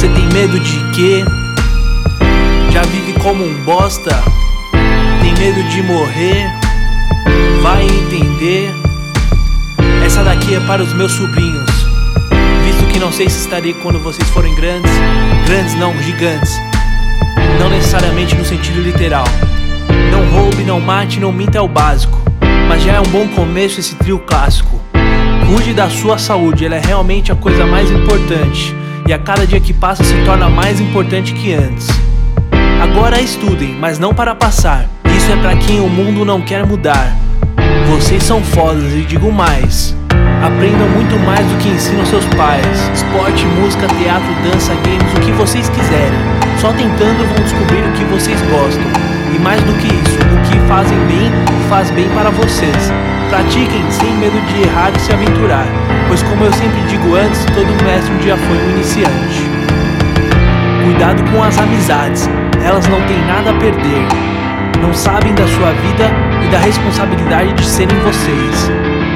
Você tem medo de quê? Já vive como um bosta? Tem medo de morrer? Vai entender. Essa daqui é para os meus sobrinhos, visto que não sei se estarei quando vocês forem grandes. Grandes não, gigantes. Não necessariamente no sentido literal. Não roube, não mate, não minta é o básico, mas já é um bom começo esse trio clássico. Cuide da sua saúde, ela é realmente a coisa mais importante, e a cada dia que passa se torna mais importante que antes. Agora estudem, mas não para passar. Isso é pra quem o mundo não quer mudar. Vocês são fodas e digo mais: aprendam muito mais do que ensinam seus pais. Esporte, música, teatro, dança, games, o que vocês quiserem. Só tentando vão descobrir o que vocês gostam. E mais do que isso, o que fazem bem e faz bem para vocês. Pratiquem sem medo de errar e se aventurar, pois como eu sempre digo antes, todo mestre um dia foi um iniciante. Cuidado com as amizades, elas não têm nada a perder. Não sabem da sua vida e da responsabilidade de serem vocês.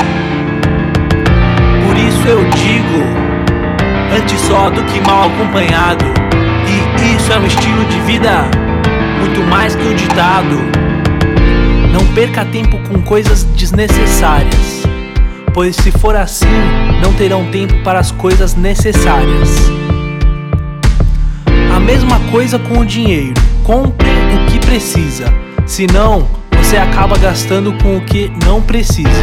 Por isso eu digo, antes só do que mal acompanhado. E isso é um estilo de vida muito mais que um ditado. Não perca tempo com coisas desnecessárias, pois se for assim, não terão tempo para as coisas necessárias. A mesma coisa com o dinheiro. Compre o que precisa, senão você acaba gastando com o que não precisa.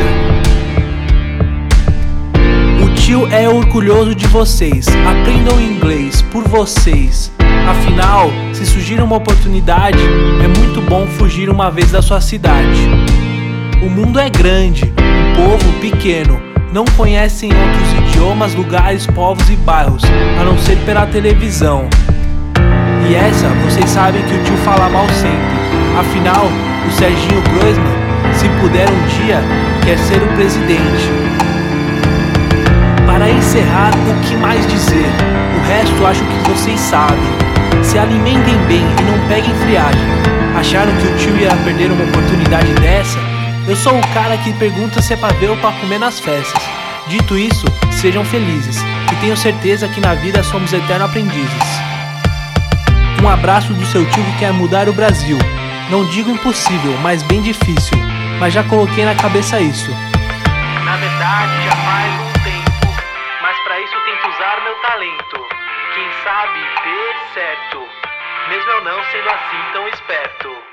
O tio é orgulhoso de vocês. Aprendam inglês por vocês. Afinal, se surgir uma oportunidade, é muito bom fugir uma vez da sua cidade. O mundo é grande, o povo pequeno. Não conhecem outros idiomas, lugares, povos e bairros, a não ser pela televisão. E essa, vocês sabem que o tio fala mal sempre. Afinal, o Serginho Groisman, se puder um dia, quer ser o presidente. Para encerrar, o que mais dizer? O resto acho que vocês sabem. Se alimentem bem e não peguem friagem. Acharam que o tio ia perder uma oportunidade dessa? Eu sou o cara que pergunta se é pra ver ou pra comer nas festas. Dito isso, sejam felizes, e tenho certeza que na vida somos eternos aprendizes. Um abraço do seu tio que quer mudar o Brasil. Não digo impossível, mas bem difícil, mas já coloquei na cabeça isso. Na verdade já faz um tempo, mas pra isso tento usar meu talento. Quem sabe dê certo, mesmo eu não sendo assim tão esperto.